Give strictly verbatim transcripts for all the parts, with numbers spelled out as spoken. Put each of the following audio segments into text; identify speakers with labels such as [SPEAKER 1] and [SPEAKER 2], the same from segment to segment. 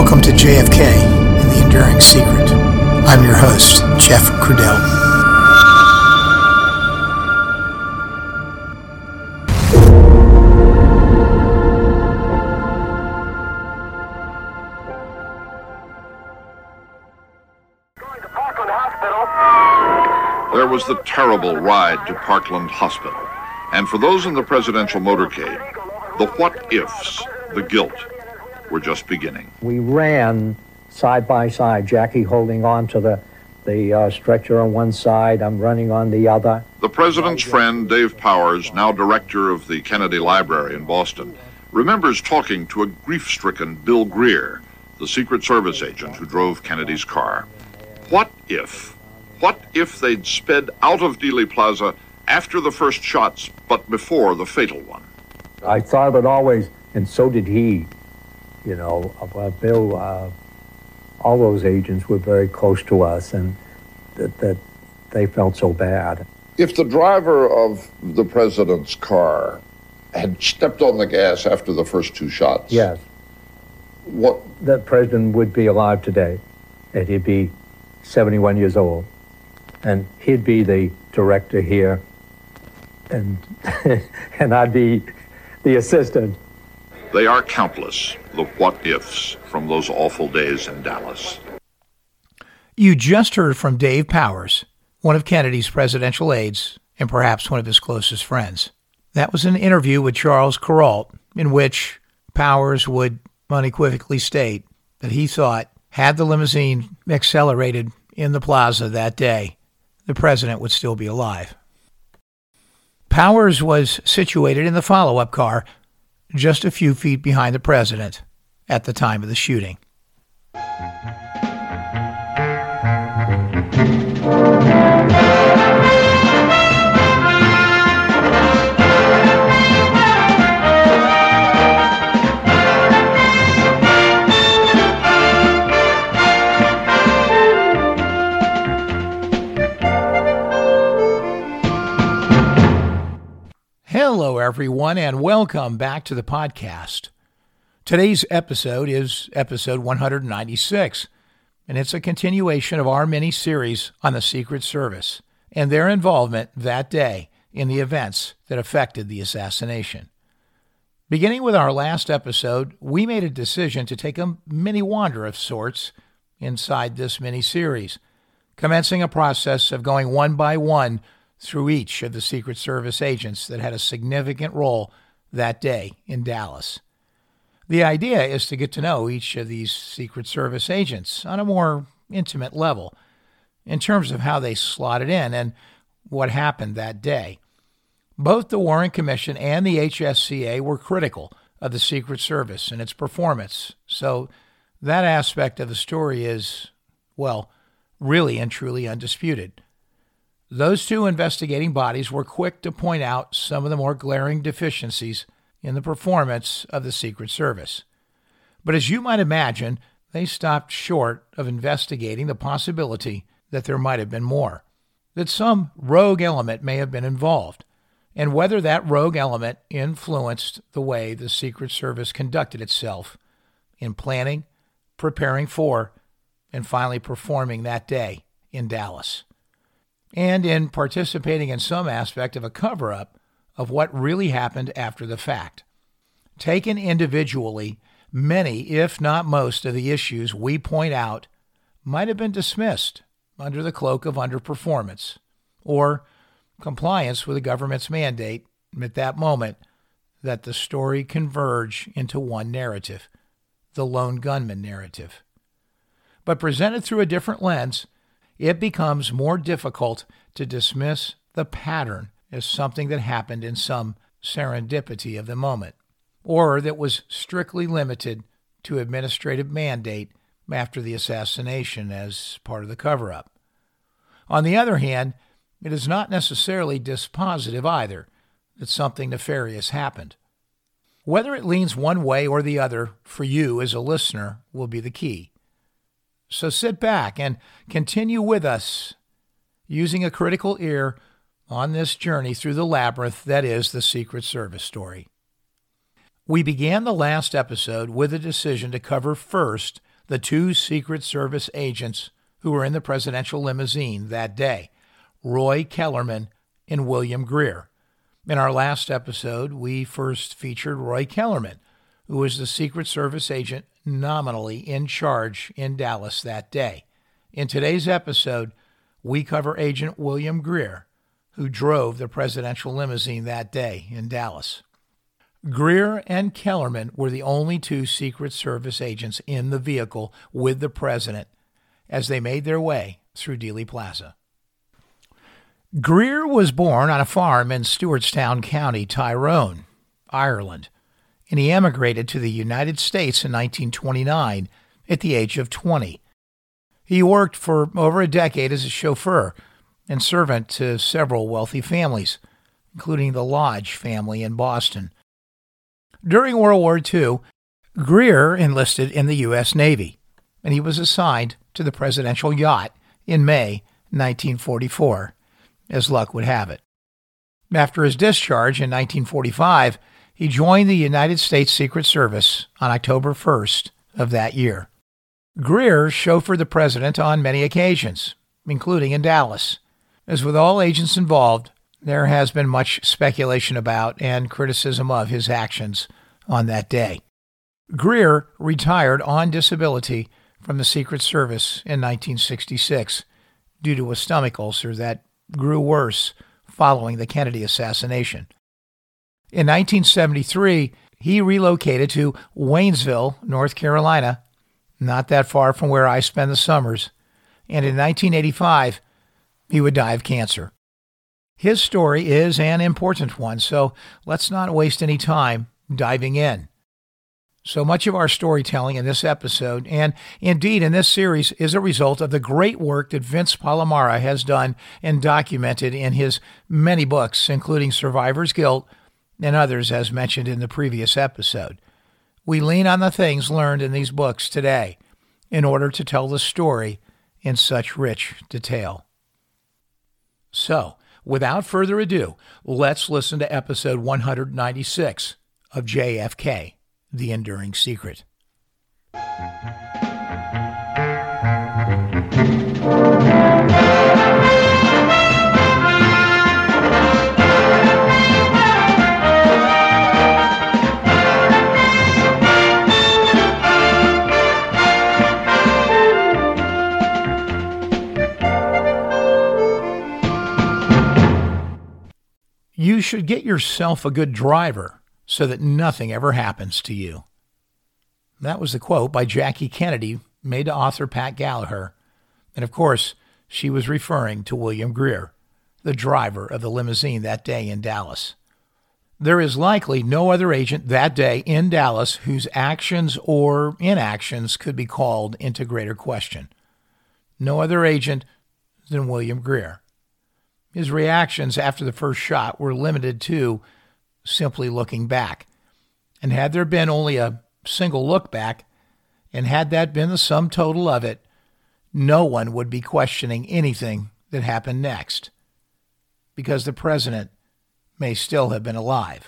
[SPEAKER 1] Welcome to J F K and the Enduring Secret. I'm your host, Jeff Crudell.
[SPEAKER 2] There was the terrible ride to Parkland Hospital. And for those in the presidential motorcade, the what-ifs, the guilt, were just beginning.
[SPEAKER 3] We ran side by side, Jackie holding on to the, the uh, stretcher on one side, I'm running on the other.
[SPEAKER 2] The president's friend, Dave Powers, now director of the Kennedy Library in Boston, remembers talking to a grief-stricken Bill Greer, the Secret Service agent who drove Kennedy's car. What if? What if they'd sped out of Dealey Plaza after the first shots, but before the fatal one?
[SPEAKER 3] I thought it always, and so did he, you know, uh, Bill, uh, all those agents were very close to us, and that, that they felt so bad.
[SPEAKER 2] If the driver of the president's car had stepped on the gas after the first two shots...
[SPEAKER 3] Yes.
[SPEAKER 2] What?
[SPEAKER 3] That president would be alive today, and he'd be seventy-one years old. And he'd be the director here, and and I'd be the assistant.
[SPEAKER 2] They are countless, the what-ifs from those awful days in Dallas.
[SPEAKER 1] You just heard from Dave Powers, one of Kennedy's presidential aides and perhaps one of his closest friends. That was an interview with Charles Kuralt in which Powers would unequivocally state that he thought had the limousine accelerated in the plaza that day, the president would still be alive. Powers was situated in the follow-up car just a few feet behind the president at the time of the shooting. Hello, everyone, and welcome back to the podcast. Today's episode is episode one hundred ninety-six, and it's a continuation of our mini-series on the Secret Service and their involvement that day in the events that affected the assassination. Beginning with our last episode, we made a decision to take a mini-wander of sorts inside this mini-series, commencing a process of going one by one through each of the Secret Service agents that had a significant role that day in Dallas. The idea is to get to know each of these Secret Service agents on a more intimate level in terms of how they slotted in and what happened that day. Both the Warren Commission and the H S C A were critical of the Secret Service and its performance, so that aspect of the story is, well, really and truly undisputed. Those two investigating bodies were quick to point out some of the more glaring deficiencies in the performance of the Secret Service. But as you might imagine, they stopped short of investigating the possibility that there might have been more, that some rogue element may have been involved, and whether that rogue element influenced the way the Secret Service conducted itself in planning, preparing for, and finally performing that day in Dallas, and in participating in some aspect of a cover-up of what really happened after the fact. Taken individually, many, if not most, of the issues we point out might have been dismissed under the cloak of underperformance or compliance with the government's mandate at that moment that the story converge into one narrative, the lone gunman narrative. But presented through a different lens, it becomes more difficult to dismiss the pattern as something that happened in some serendipity of the moment, or that was strictly limited to administrative mandate after the assassination as part of the cover-up. On the other hand, it is not necessarily dispositive either that something nefarious happened. Whether it leans one way or the other for you as a listener will be the key. So sit back and continue with us, using a critical ear on this journey through the labyrinth that is the Secret Service story. We began the last episode with a decision to cover first the two Secret Service agents who were in the presidential limousine that day, Roy Kellerman and William Greer. In our last episode, we first featured Roy Kellerman, who was the Secret Service agent nominally in charge in Dallas that day. In today's episode, we cover Agent William Greer, who drove the presidential limousine that day in Dallas. Greer and Kellerman were the only two Secret Service agents in the vehicle with the president as they made their way through Dealey Plaza. Greer was born on a farm in Stewartstown County, Tyrone, Ireland, and he emigrated to the United States in nineteen twenty-nine at the age of twenty. He worked for over a decade as a chauffeur and servant to several wealthy families, including the Lodge family in Boston. During World War Two, Greer enlisted in the U S Navy, and he was assigned to the presidential yacht in May nineteen forty-four, as luck would have it. After his discharge in nineteen forty-five, he joined the United States Secret Service on October first of that year. Greer chauffeured the president on many occasions, including in Dallas. As with all agents involved, there has been much speculation about and criticism of his actions on that day. Greer retired on disability from the Secret Service in nineteen sixty-six due to a stomach ulcer that grew worse following the Kennedy assassination. In nineteen seventy-three, he relocated to Waynesville, North Carolina, not that far from where I spend the summers, and in nineteen eighty-five, he would die of cancer. His story is an important one, so let's not waste any time diving in. So much of our storytelling in this episode, and indeed in this series, is a result of the great work that Vince Palomara has done and documented in his many books, including Survivor's Guilt and others as mentioned in the previous episode. We lean on the things learned in these books today in order to tell the story in such rich detail. So, without further ado, let's listen to episode one hundred ninety-six of J F K, The Enduring Secret. You should get yourself a good driver so that nothing ever happens to you. That was the quote by Jackie Kennedy made to author Pat Gallagher. And of course, she was referring to William Greer, the driver of the limousine that day in Dallas. There is likely no other agent that day in Dallas whose actions or inactions could be called into greater question. No other agent than William Greer. His reactions after the first shot were limited to simply looking back. And had there been only a single look back, and had that been the sum total of it, no one would be questioning anything that happened next, because the president may still have been alive.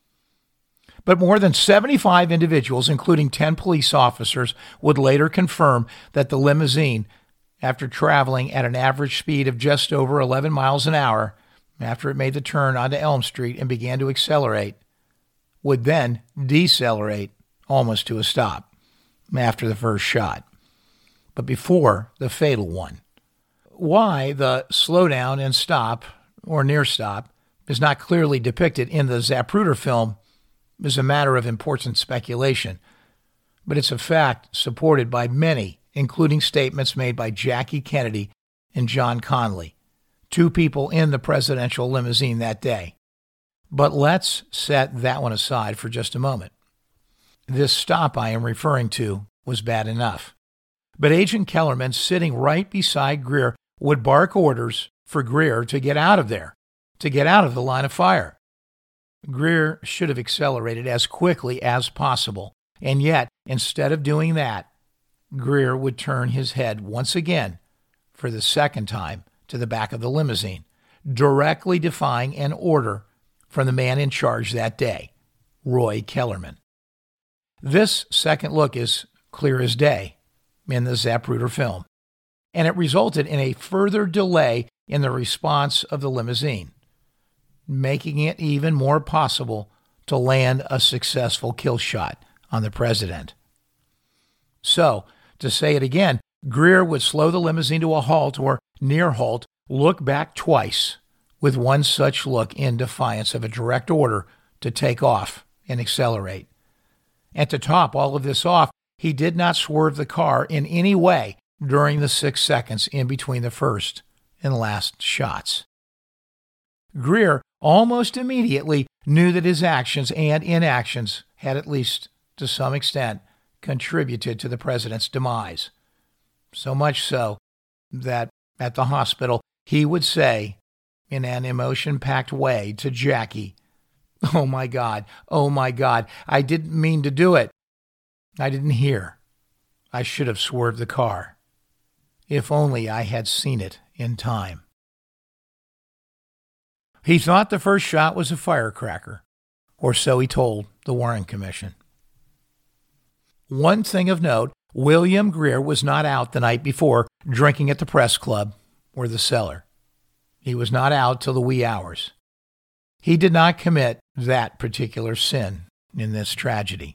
[SPEAKER 1] But more than seventy-five individuals, including ten police officers, would later confirm that the limousine, after traveling at an average speed of just over eleven miles an hour, after it made the turn onto Elm Street and began to accelerate, would then decelerate almost to a stop after the first shot, but before the fatal one. Why the slowdown and stop, or near stop, is not clearly depicted in the Zapruder film is a matter of important speculation, but it's a fact supported by many, including statements made by Jackie Kennedy and John Conley, two people in the presidential limousine that day. But let's set that one aside for just a moment. This stop I am referring to was bad enough. But Agent Kellerman, sitting right beside Greer, would bark orders for Greer to get out of there, to get out of the line of fire. Greer should have accelerated as quickly as possible, and yet, instead of doing that, Greer would turn his head once again, for the second time, to the back of the limousine, directly defying an order from the man in charge that day, Roy Kellerman. This second look is clear as day, in the Zapruder film, and it resulted in a further delay in the response of the limousine, making it even more possible to land a successful kill shot on the president. So, to say it again, Greer would slow the limousine to a halt or near halt, look back twice, with one such look in defiance of a direct order to take off and accelerate. And to top all of this off, he did not swerve the car in any way during the six seconds in between the first and last shots. Greer almost immediately knew that his actions and inactions had, at least to some extent, contributed to the president's demise. So much so that at the hospital he would say, in an emotion-packed way, to Jackie, "Oh my God, oh my God, I didn't mean to do it. I didn't hear. I should have swerved the car. If only I had seen it in time." He thought the first shot was a firecracker, or so he told the Warren Commission. One thing of note, William Greer was not out the night before drinking at the press club or the cellar. He was not out till the wee hours. He did not commit that particular sin in this tragedy.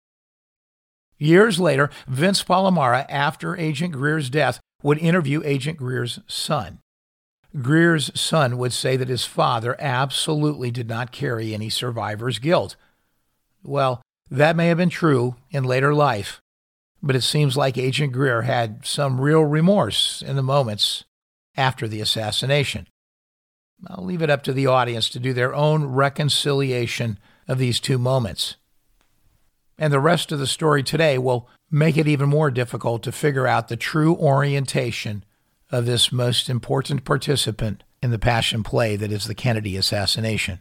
[SPEAKER 1] Years later, Vince Palomara, after Agent Greer's death, would interview Agent Greer's son. Greer's son would say that his father absolutely did not carry any survivor's guilt. Well, that may have been true in later life, but it seems like Agent Greer had some real remorse in the moments after the assassination. I'll leave it up to the audience to do their own reconciliation of these two moments. And the rest of the story today will make it even more difficult to figure out the true orientation of this most important participant in the passion play that is the Kennedy assassination.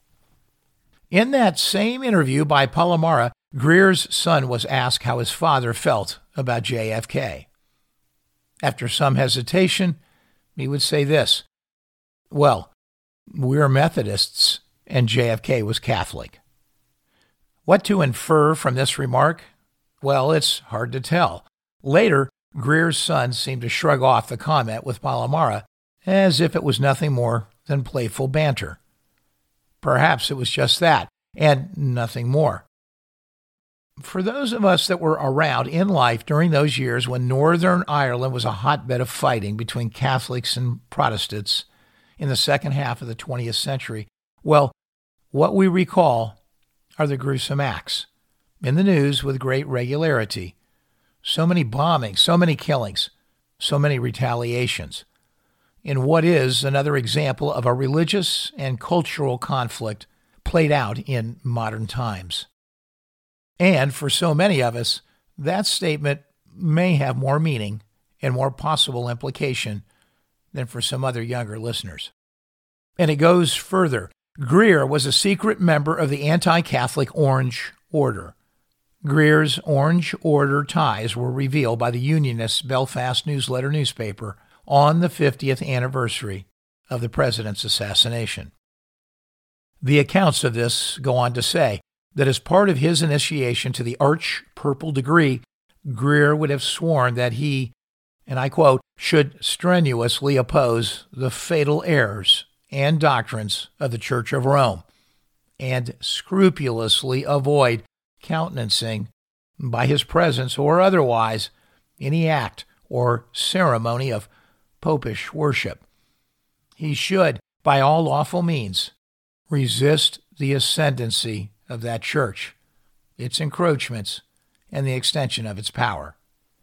[SPEAKER 1] In that same interview by Palomara, Greer's son was asked how his father felt about J F K. After some hesitation, he would say this, "Well, we're Methodists, and J F K was Catholic." What to infer from this remark? Well, it's hard to tell. Later, Greer's son seemed to shrug off the comment with Palomara as if it was nothing more than playful banter. Perhaps it was just that, and nothing more. For those of us that were around in life during those years when Northern Ireland was a hotbed of fighting between Catholics and Protestants in the second half of the twentieth century, well, what we recall are the gruesome acts in the news with great regularity. So many bombings, so many killings, so many retaliations, in what is another example of a religious and cultural conflict played out in modern times. And for so many of us, that statement may have more meaning and more possible implication than for some other younger listeners. And it goes further. Greer was a secret member of the anti-Catholic Orange Order. Greer's Orange Order ties were revealed by the Unionist Belfast Newsletter newspaper on the fiftieth anniversary of the president's assassination. The accounts of this go on to say that as part of his initiation to the Arch Purple degree, Greer would have sworn that he, and I quote, should strenuously oppose the fatal errors and doctrines of the Church of Rome and scrupulously avoid countenancing by his presence or otherwise any act or ceremony of popish worship. He should, by all lawful means, resist the ascendancy of that church, its encroachments, and the extension of its power.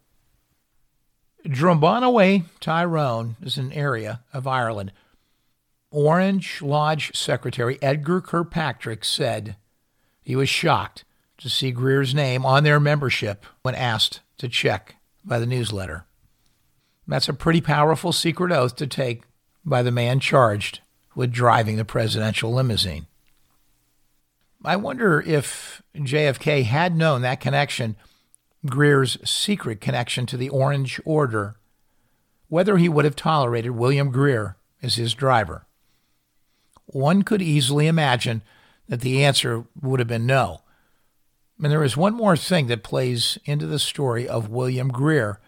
[SPEAKER 1] Drumbonawa, Tyrone, is an area of Ireland. Orange Lodge Secretary Edgar Kirkpatrick said he was shocked to see Greer's name on their membership when asked to check by the newsletter. That's a pretty powerful secret oath to take by the man charged with driving the presidential limousine. I wonder if J F K had known that connection, Greer's secret connection to the Orange Order, whether he would have tolerated William Greer as his driver. One could easily imagine that the answer would have been no. And there is one more thing that plays into the story of William Greer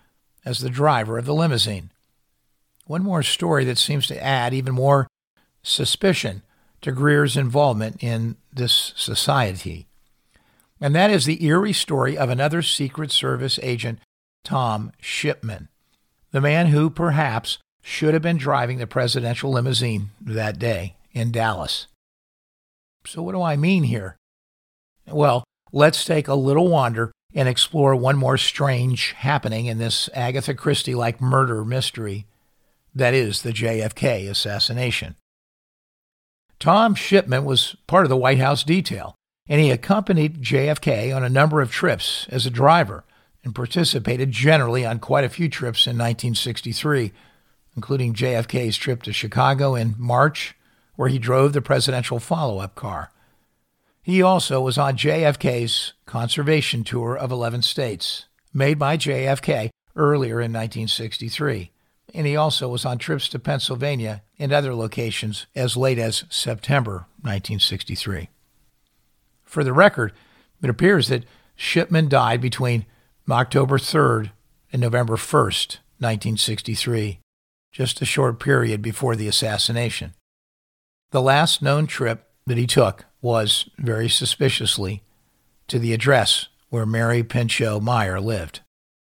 [SPEAKER 1] as the driver of the limousine. One more story that seems to add even more suspicion to Greer's involvement in this society. And that is the eerie story of another Secret Service agent, Tom Shipman, the man who perhaps should have been driving the presidential limousine that day in Dallas. So what do I mean here? Well, let's take a little wander and explore one more strange happening in this Agatha Christie-like murder mystery that is the J F K assassination. Tom Shipman was part of the White House detail, and he accompanied J F K on a number of trips as a driver and participated generally on quite a few trips in nineteen sixty-three, including J F K's trip to Chicago in March, where he drove the presidential follow-up car. He also was on J F K's conservation tour of eleven states, made by J F K earlier in nineteen sixty-three. And he also was on trips to Pennsylvania and other locations as late as September nineteen sixty-three. For the record, it appears that Shipman died between October third and November first, nineteen sixty-three, just a short period before the assassination. The last known trip that he took was, very suspiciously, to the address where Mary Pinchot Meyer lived.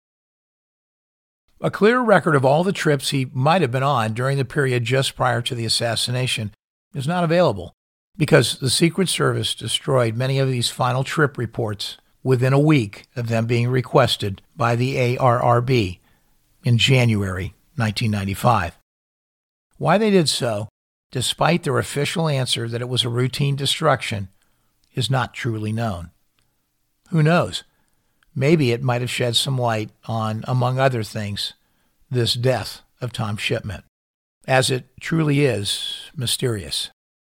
[SPEAKER 1] A clear record of all the trips he might have been on during the period just prior to the assassination is not available because the Secret Service destroyed many of these final trip reports within a week of them being requested by the A R R B in January nineteen ninety-five. Why they did so, despite their official answer that it was a routine destruction, is not truly known. Who knows? Maybe it might have shed some light on, among other things, this death of Tom Shipman, as it truly is mysterious.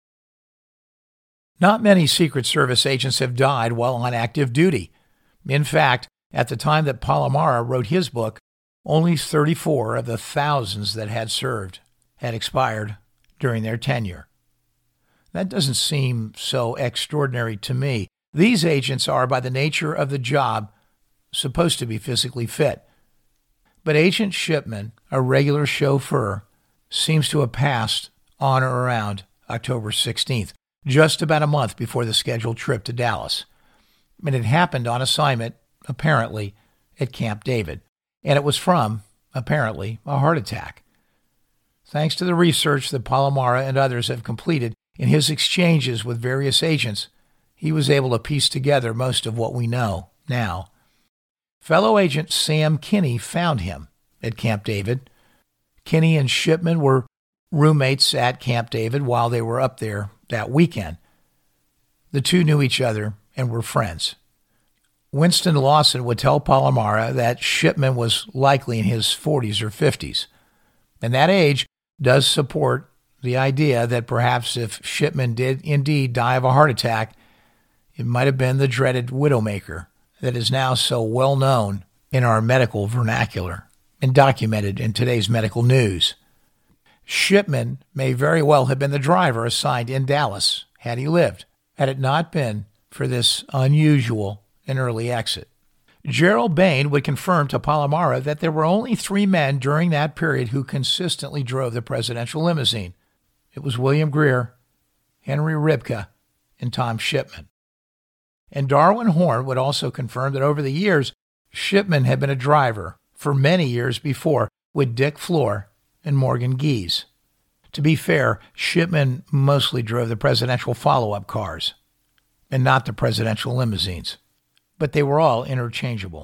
[SPEAKER 1] Not many Secret Service agents have died while on active duty. In fact, at the time that Paul Amara wrote his book, only thirty-four of the thousands that had served had expired during their tenure. That doesn't seem so extraordinary to me. These agents are, by the nature of the job, supposed to be physically fit. But Agent Shipman, a regular chauffeur, seems to have passed on or around October sixteenth, just about a month before the scheduled trip to Dallas. And it happened on assignment, apparently, at Camp David. And it was from, apparently, a heart attack. Thanks to the research that Paul Amara and others have completed in his exchanges with various agents, he was able to piece together most of what we know now. Fellow agent Sam Kinney found him at Camp David. Kinney and Shipman were roommates at Camp David while they were up there that weekend. The two knew each other and were friends. Winston Lawson would tell Paul Amara that Shipman was likely in his forties or fifties, and that age does support the idea that perhaps if Shipman did indeed die of a heart attack, it might have been the dreaded widowmaker that is now so well known in our medical vernacular and documented in today's medical news. Shipman may very well have been the driver assigned in Dallas had he lived, had it not been for this unusual and early exit. Gerald Bain would confirm to Paul Amara that there were only three men during that period who consistently drove the presidential limousine. It was William Greer, Henry Ribka, and Tom Shipman. And Darwin Horn would also confirm that over the years, Shipman had been a driver for many years before with Dick Floor and Morgan Gies. To be fair, Shipman mostly drove the presidential follow-up cars and not the presidential limousines, but they were all interchangeable.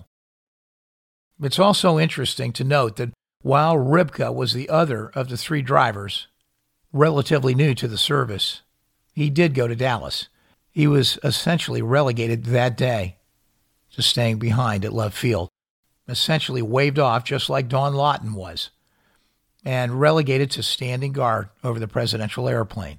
[SPEAKER 1] It's also interesting to note that while Ribka was the other of the three drivers, relatively new to the service, he did go to Dallas. He was essentially relegated that day to staying behind at Love Field, essentially waved off just like Don Lawton was, and relegated to standing guard over the presidential airplane.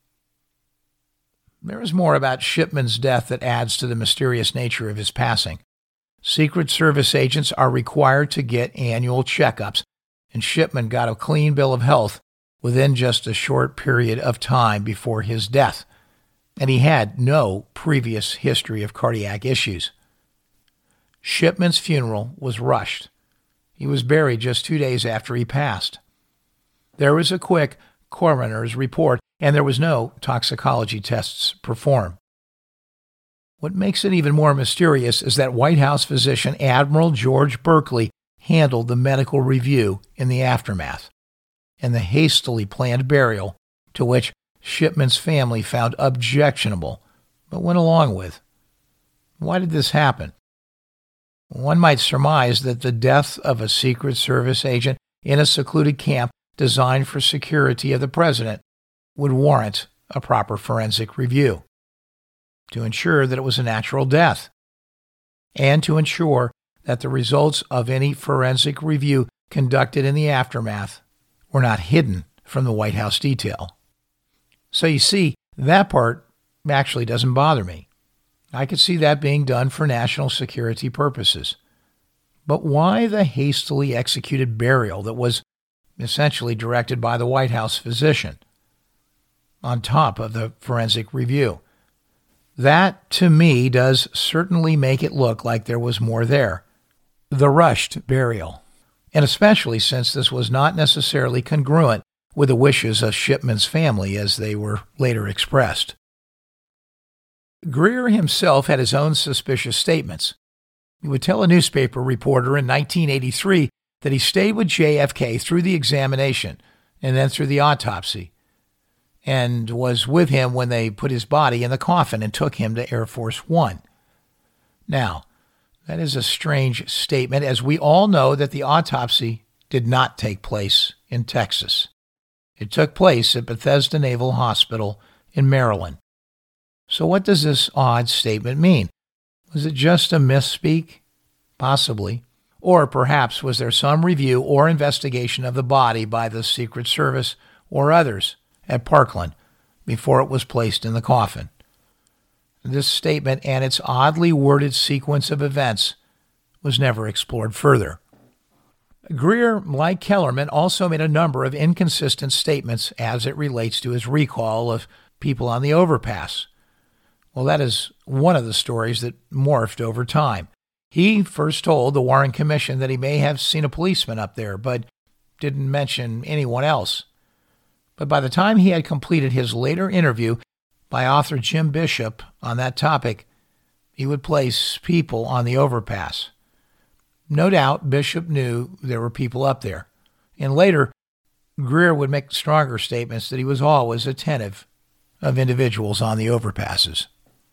[SPEAKER 1] There is more about Shipman's death that adds to the mysterious nature of his passing. Secret Service agents are required to get annual checkups, and Shipman got a clean bill of health within just a short period of time before his death, and he had no previous history of cardiac issues. Shipman's funeral was rushed, He was buried just two days after he passed. There was a quick coroner's report, and there was no toxicology tests performed. What makes it even more mysterious is that White House physician Admiral George Burkley handled the medical review in the aftermath and the hastily planned burial, to which Shipman's family found objectionable, but went along with. Why did this happen? One might surmise that the death of a Secret Service agent in a secluded camp designed for security of the president would warrant a proper forensic review to ensure that it was a natural death, and to ensure that the results of any forensic review conducted in the aftermath were not hidden from the White House detail. So you see, that part actually doesn't bother me. I could see that being done for national security purposes. But why the hastily executed burial that was essentially directed by the White House physician on top of the forensic review? That, to me, does certainly make it look like there was more there. The rushed burial, and especially since this was not necessarily congruent with the wishes of Shipman's family as they were later expressed. Greer himself had his own suspicious statements. He would tell a newspaper reporter in nineteen eighty-three that he stayed with J F K through the examination and then through the autopsy, and was with him when they put his body in the coffin and took him to Air Force One. Now, that is a strange statement, as we all know that the autopsy did not take place in Texas. It took place at Bethesda Naval Hospital in Maryland. So what does this odd statement mean? Was it just a misspeak? Possibly. Or perhaps was there some review or investigation of the body by the Secret Service or others at Parkland before it was placed in the coffin? This statement and its oddly worded sequence of events was never explored further. Greer, like Kellerman, also made a number of inconsistent statements as it relates to his recall of people on the overpass. Well, that is one of the stories that morphed over time. He first told the Warren Commission that he may have seen a policeman up there, but didn't mention anyone else. But by the time he had completed his later interview by author Jim Bishop on that topic, he would place people on the overpass. No doubt Bishop knew there were people up there. And later, Greer would make stronger statements that he was always attentive of individuals on the overpasses.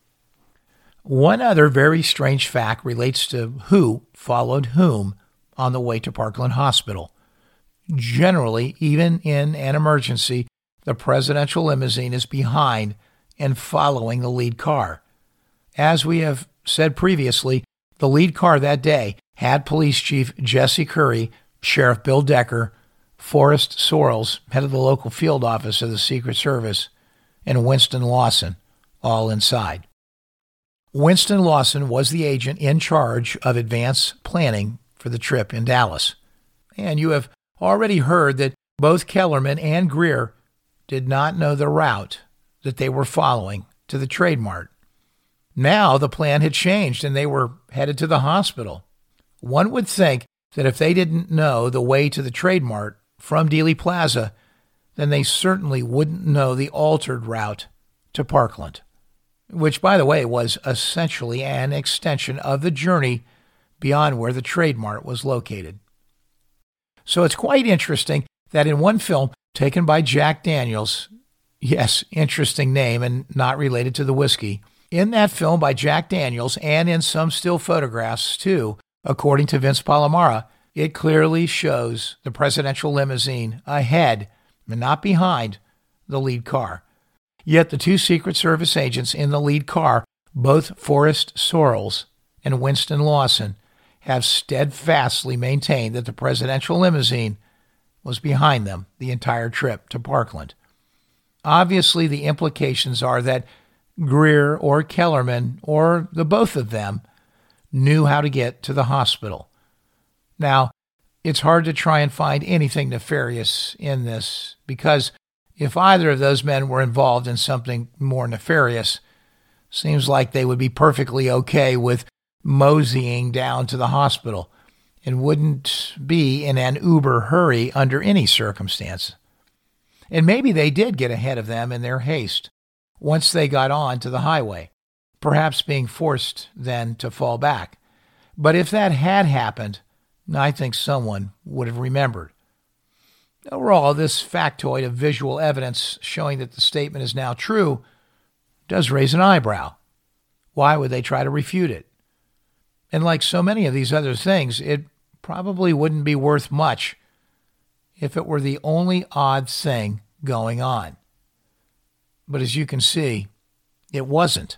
[SPEAKER 1] One other very strange fact relates to who followed whom on the way to Parkland Hospital. Generally, even in an emergency, the presidential limousine is behind and following the lead car. As we have said previously, the lead car that day had Police Chief Jesse Curry, Sheriff Bill Decker, Forrest Sorrells, head of the local field office of the Secret Service, and Winston Lawson, all inside. Winston Lawson was the agent in charge of advance planning for the trip in Dallas. And you have already heard that both Kellerman and Greer did not know the route that they were following to the Trade Mart. Now the plan had changed and they were headed to the hospital. One would think that if they didn't know the way to the Trade Mart from Dealey Plaza, then they certainly wouldn't know the altered route to Parkland, which, by the way, was essentially an extension of the journey beyond where the Trade Mart was located. So it's quite interesting that in one film taken by Jack Daniels, yes, interesting name and not related to the whiskey, in that film by Jack Daniels and in some still photographs too, according to Vince Palomara, it clearly shows the presidential limousine ahead and not behind the lead car. Yet the two Secret Service agents in the lead car, both Forrest Sorrells and Winston Lawson, have steadfastly maintained that the presidential limousine was behind them the entire trip to Parkland. Obviously, the implications are that Greer or Kellerman, or the both of them, knew how to get to the hospital. Now, it's hard to try and find anything nefarious in this, because if either of those men were involved in something more nefarious, seems like they would be perfectly okay with moseying down to the hospital and wouldn't be in an uber hurry under any circumstance. And maybe they did get ahead of them in their haste once they got on to the highway, perhaps being forced then to fall back. But if that had happened, I think someone would have remembered. Overall, this factoid of visual evidence showing that the statement is now true does raise an eyebrow. Why would they try to refute it? And like so many of these other things, it probably wouldn't be worth much if it were the only odd thing going on. But as you can see, it wasn't.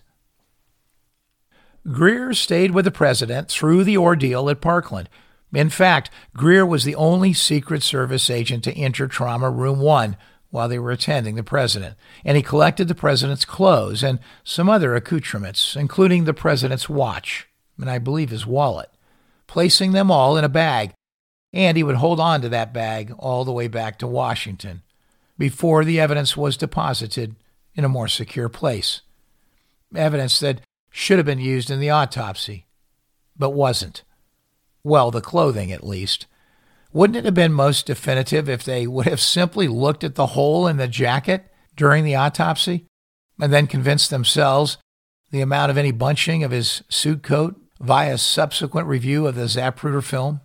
[SPEAKER 1] Greer stayed with the president through the ordeal at Parkland. In fact, Greer was the only Secret Service agent to enter Trauma Room one while they were attending the president, and he collected the president's clothes and some other accoutrements, including the president's watch, and I believe his wallet, placing them all in a bag, and he would hold on to that bag all the way back to Washington before the evidence was deposited in a more secure place. Evidence that should have been used in the autopsy, but wasn't. Well, the clothing, at least. Wouldn't it have been most definitive if they would have simply looked at the hole in the jacket during the autopsy and then convinced themselves the amount of any bunching of his suit coat via subsequent review of the Zapruder film?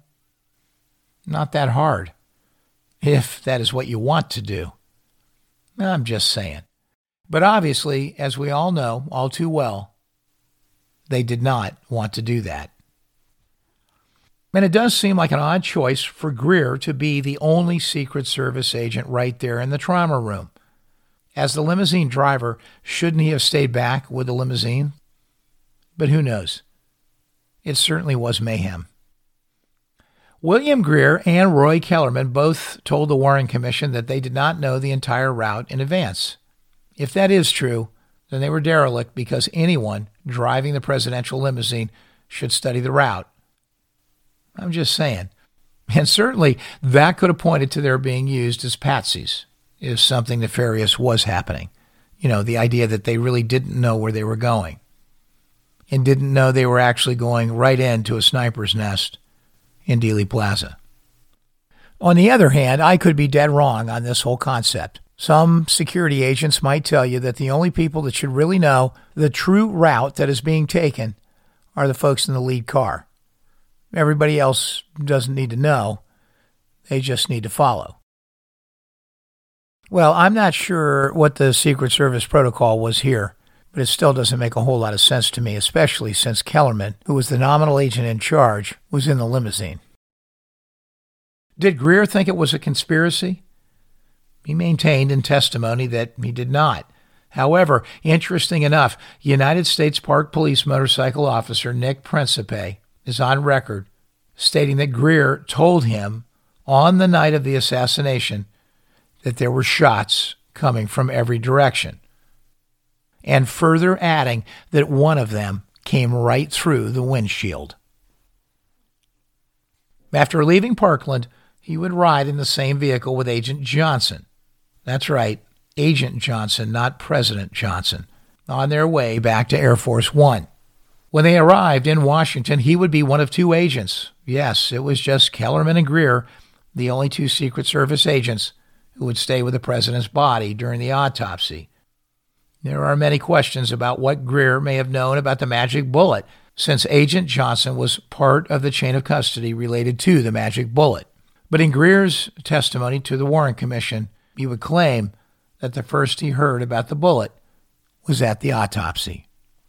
[SPEAKER 1] Not that hard, if that is what you want to do. I'm just saying. But obviously, as we all know all too well, they did not want to do that. And it does seem like an odd choice for Greer to be the only Secret Service agent right there in the trauma room. As the limousine driver, shouldn't he have stayed back with the limousine? But who knows? It certainly was mayhem. William Greer and Roy Kellerman both told the Warren Commission that they did not know the entire route in advance. If that is true, then they were derelict because anyone driving the presidential limousine should study the route. I'm just saying. And certainly that could have pointed to their being used as patsies if something nefarious was happening. You know, the idea that they really didn't know where they were going and didn't know they were actually going right into a sniper's nest in Dealey Plaza. On the other hand, I could be dead wrong on this whole concept. Some security agents might tell you that the only people that should really know the true route that is being taken are the folks in the lead car. Everybody else doesn't need to know. They just need to follow. Well, I'm not sure what the Secret Service protocol was here, but it still doesn't make a whole lot of sense to me, especially since Kellerman, who was the nominal agent in charge, was in the limousine. Did Greer think it was a conspiracy? He maintained in testimony that he did not. However, interesting enough, United States Park Police motorcycle officer Nick Principe is on record stating that Greer told him on the night of the assassination that there were shots coming from every direction, and further adding that one of them came right through the windshield. After leaving Parkland, he would ride in the same vehicle with Agent Johnson. That's right, Agent Johnson, not President Johnson, on their way back to Air Force One. When they arrived in Washington, he would be one of two agents. Yes, it was just Kellerman and Greer, the only two Secret Service agents who would stay with the president's body during the autopsy. There are many questions about what Greer may have known about the magic bullet, since Agent Johnson was part of the chain of custody related to the magic bullet. But in Greer's testimony to the Warren Commission, he would claim that the first he heard about the bullet was at the autopsy.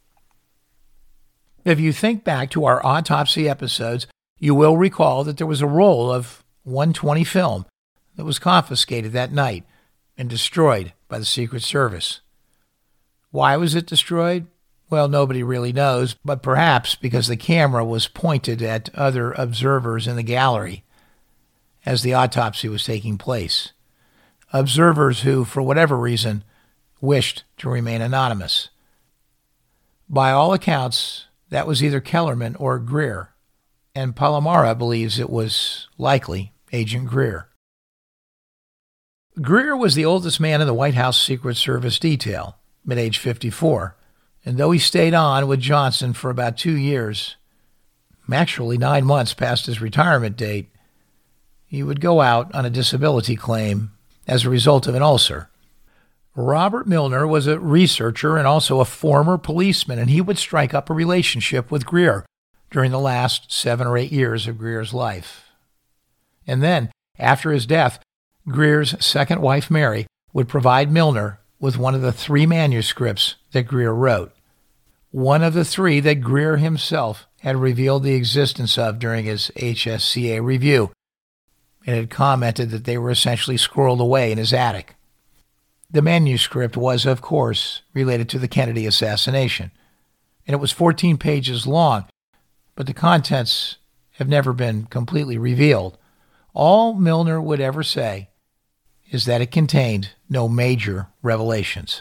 [SPEAKER 1] If you think back to our autopsy episodes, you will recall that there was a roll of one twenty film that was confiscated that night and destroyed by the Secret Service. Why was it destroyed? Well, nobody really knows, but perhaps because the camera was pointed at other observers in the gallery as the autopsy was taking place. Observers who, for whatever reason, wished to remain anonymous. By all accounts, that was either Kellerman or Greer, and Palomara believes it was likely Agent Greer. Greer was the oldest man in the White House Secret Service detail, at age fifty-four, and though he stayed on with Johnson for about two years, actually nine months past his retirement date, he would go out on a disability claim as a result of an ulcer. Robert Milner was a researcher and also a former policeman, and he would strike up a relationship with Greer during the last seven or eight years of Greer's life. And then, after his death, Greer's second wife, Mary, would provide Milner with one of the three manuscripts that Greer wrote, one of the three that Greer himself had revealed the existence of during his H S C A review, and had commented that they were essentially squirreled away in his attic. The manuscript was, of course, related to the Kennedy assassination, and it was fourteen pages long, but the contents have never been completely revealed. All Milner would ever say is that it contained no major revelations.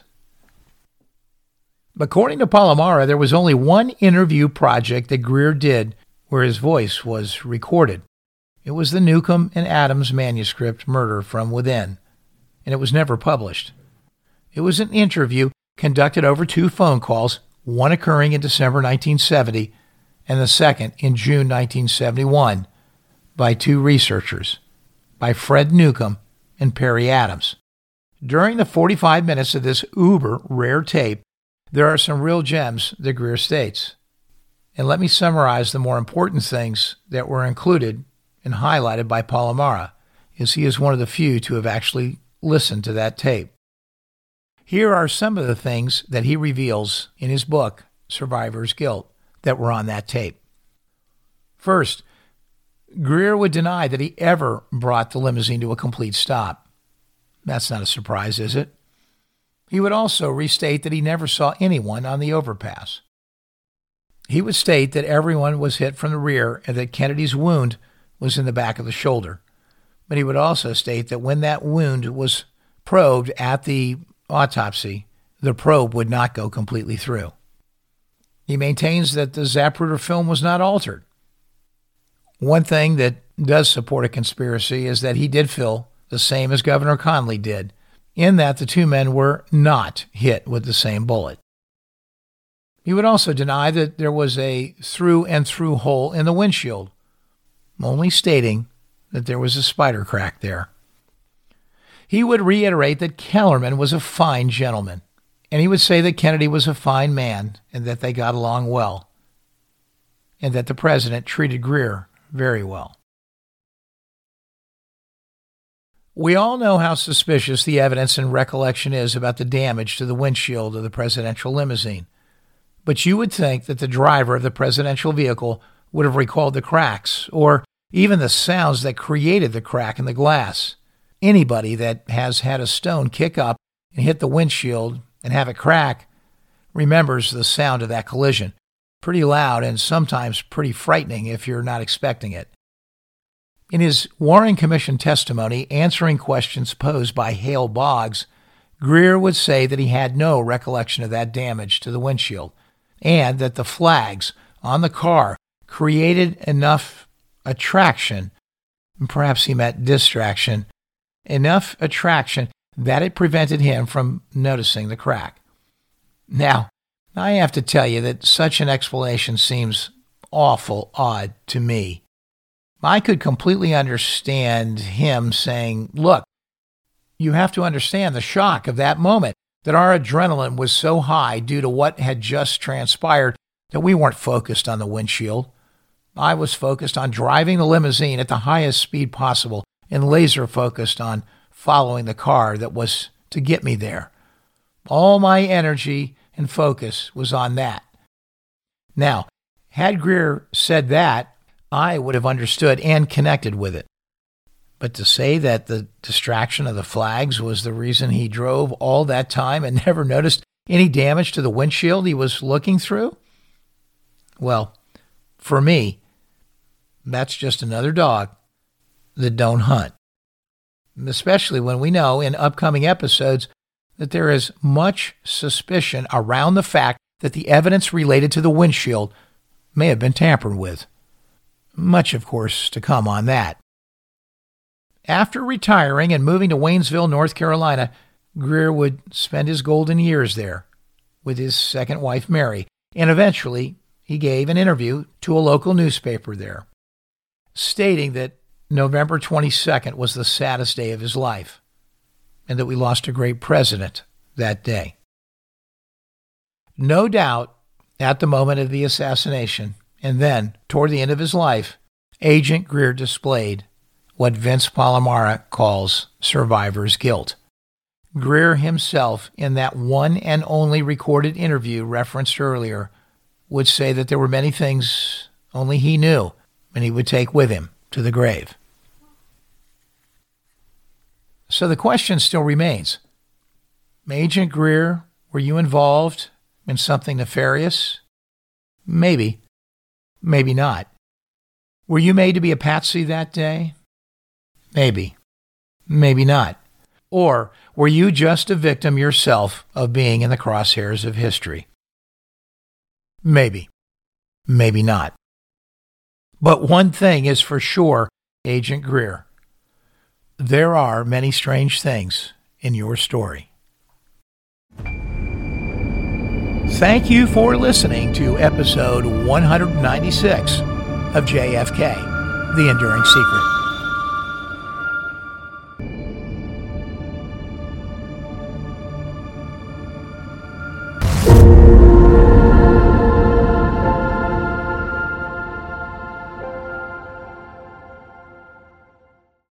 [SPEAKER 1] According to Palomara, there was only one interview project that Greer did where his voice was recorded. It was the Newcomb and Adams manuscript, Murder from Within, and it was never published. It was an interview conducted over two phone calls, one occurring in December nineteen seventy and the second in June nineteen seventy-one, by two researchers, by Fred Newcomb and Perry Adams. During the forty-five minutes of this uber rare tape, there are some real gems that Greer states. And let me summarize the more important things that were included and highlighted by Palomara, as he is one of the few to have actually listened to that tape. Here are some of the things that he reveals in his book, Survivor's Guilt, that were on that tape. First, Greer would deny that he ever brought the limousine to a complete stop. That's not a surprise, is it? He would also restate that he never saw anyone on the overpass. He would state that everyone was hit from the rear and that Kennedy's wound was in the back of the shoulder. But he would also state that when that wound was probed at the autopsy, the probe would not go completely through. He maintains that the Zapruder film was not altered. One thing that does support a conspiracy is that he did feel the same as Governor Conley did, in that the two men were not hit with the same bullet. He would also deny that there was a through-and-through hole in the windshield, only stating that there was a spider crack there. He would reiterate that Kellerman was a fine gentleman, and he would say that Kennedy was a fine man and that they got along well, and that the president treated Greer very well. We all know how suspicious the evidence and recollection is about the damage to the windshield of the presidential limousine, but you would think that the driver of the presidential vehicle would have recalled the cracks, or even the sounds that created the crack in the glass. Anybody that has had a stone kick up and hit the windshield and have it crack remembers the sound of that collision. Pretty loud and sometimes pretty frightening if you're not expecting it. In his Warren Commission testimony answering questions posed by Hale Boggs, Greer would say that he had no recollection of that damage to the windshield, and that the flags on the car created enough attraction, and perhaps he meant distraction, enough attraction that it prevented him from noticing the crack. Now, I have to tell you that such an explanation seems awful odd to me. I could completely understand him saying, look, you have to understand the shock of that moment, that our adrenaline was so high due to what had just transpired that we weren't focused on the windshield. I was focused on driving the limousine at the highest speed possible and laser focused on following the car that was to get me there. All my energy and focus was on that. Now, had Greer said that, I would have understood and connected with it. But to say that the distraction of the flags was the reason he drove all that time and never noticed any damage to the windshield he was looking through? Well, for me, that's just another dog that don't hunt. Especially when we know in upcoming episodes that there is much suspicion around the fact that the evidence related to the windshield may have been tampered with. Much, of course, to come on that. After retiring and moving to Waynesville, North Carolina, Greer would spend his golden years there with his second wife, Mary, and eventually he gave an interview to a local newspaper there, stating that November twenty-second was the saddest day of his life and that we lost a great president that day. No doubt, at the moment of the assassination, and then toward the end of his life, Agent Greer displayed what Vince Palomara calls survivor's guilt. Greer himself, in that one and only recorded interview referenced earlier, would say that there were many things only he knew and he would take with him to the grave. So the question still remains. Agent Greer, were you involved in something nefarious? Maybe. Maybe not. Were you made to be a patsy that day? Maybe. Maybe not. Or were you just a victim yourself of being in the crosshairs of history? Maybe. Maybe not. But one thing is for sure, Agent Greer. There are many strange things in your story. Thank you for listening to episode one hundred ninety-six of J F K, The Enduring Secret.